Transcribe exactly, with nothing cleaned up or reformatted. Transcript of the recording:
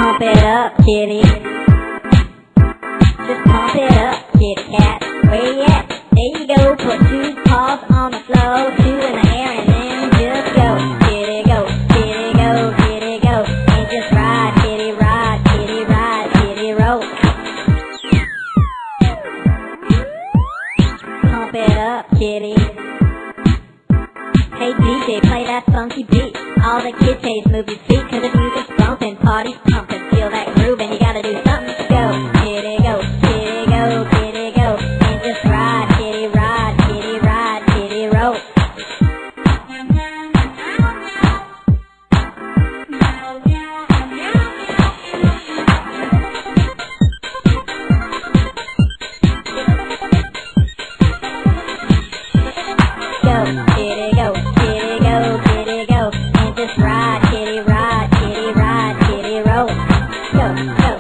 Pump it up, kitty. Just pump it up, kitty cat. Where you at? There you go. Put two paws on the floor, two in the air, and then just go. Kitty go, kitty go, kitty go. And just ride, kitty ride, kitty ride, kitty roll. Pump it up, kitty. Hey D J, play that funky beat. All the kids say is move your feet, cause the music's bumping, party's pumping. Feel that groove and you gotta do something to go. Kitty go, kitty go, kitty go. And just ride, kitty ride, kitty ride, kitty roll. Go, kitty go, kitty go, kitty go. And just ride, kitty ride, kitty ride, kitty roll. Go, go.